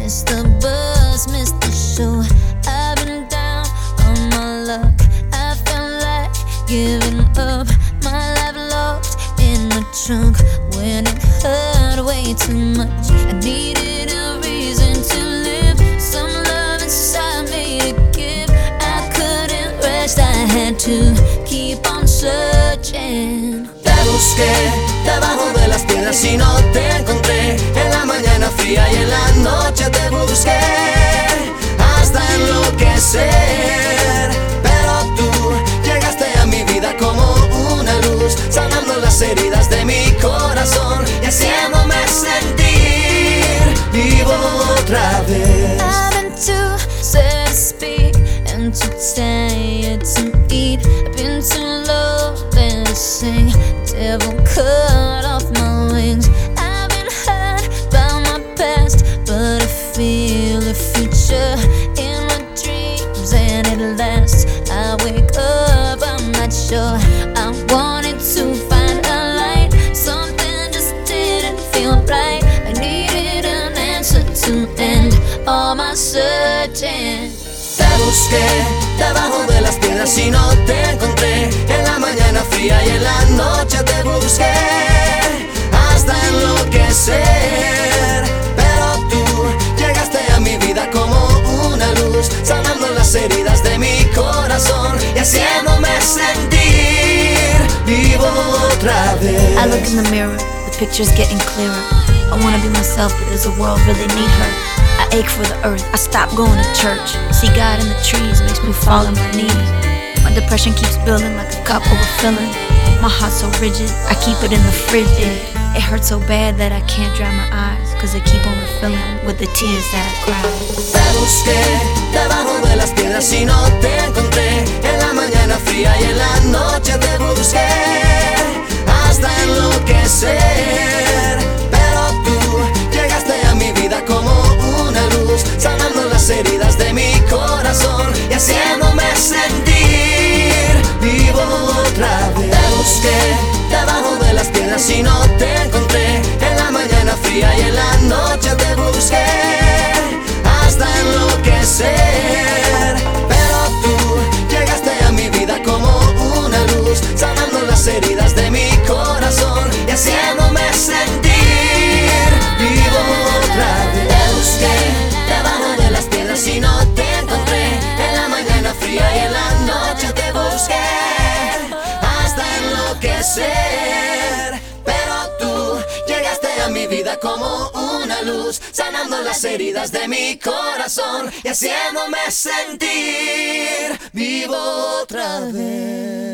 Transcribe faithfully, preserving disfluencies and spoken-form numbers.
Missed the bus, missed the show. I've been down on my luck. I felt like giving up. My life locked in the trunk when it hurt way too much. I needed a reason to live, some love inside me to give. I couldn't rest, I had to keep on searching. Te busqué debajo de las piedras y no te encontré. En la mañana fría y en la noche te busqué hasta enloquecer. Pero tú llegaste a mi vida como una luz, sanando las heridas de mi corazón y haciéndome sentir vivo otra vez. I've been too sad to speak and too tired to eat. I've been too low to sing. Devil cut off my wings. I've been hurt by my past, but I feel a future in my dreams, and at last I wake up. I'm not sure. I wanted to find a light. Something just didn't feel right. I needed an answer to end all my searching. Te busqué debajo de las piedras y no te encontré. En la mañana fría y en la noche te busqué hasta enloquecer. Pero tú llegaste a mi vida como una luz, sanando las heridas de mi corazón y haciéndome sentir vivo otra vez. I look in the mirror, the picture's getting clearer. I wanna be myself, but does the world really need her? I ache for the earth, I stop going to church. See God in the trees makes me fall on my knees. My depression keeps building like a cup overfilling. My heart's so rigid, I keep it in the fridge. It hurts so bad that I can't dry my eyes, cause I keep on refilling with the tears that I cry. Te busqué debajo de las piedras y no te encontré. En la mañana fría y en la noche te busqué hasta enloquecer. Pero tú llegaste a mi vida como una luz, sanando las heridas de mi corazón y haciéndome sentir vivo otra vez. Te busqué debajo de las piedras y no te encontré. En la mañana fría y en la noche te busqué hasta enloquecer. Pero tú llegaste a mi vida como una luz, sanando las heridas de mi corazón y haciéndome sentir vivo otra vez. Te busqué debajo de las piedras y no te encontré. En la mañana fría y en la noche te busqué hasta enloquecer. Pero tú llegaste a mi vida como una luz, sanando las heridas de mi corazón y haciéndome sentir vivo otra vez.